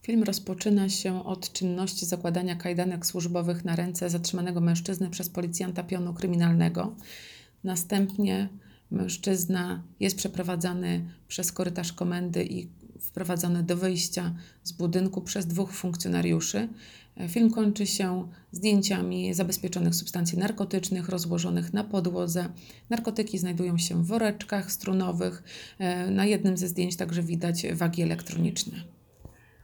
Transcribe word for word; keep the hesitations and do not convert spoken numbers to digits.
Film rozpoczyna się od czynności zakładania kajdanek służbowych na ręce zatrzymanego mężczyzny przez policjanta pionu kryminalnego. Następnie mężczyzna jest przeprowadzany przez korytarz komendy i wprowadzony do wyjścia z budynku przez dwóch funkcjonariuszy. Film kończy się zdjęciami zabezpieczonych substancji narkotycznych rozłożonych na podłodze. Narkotyki znajdują się w woreczkach strunowych. Na jednym ze zdjęć także widać wagi elektroniczne.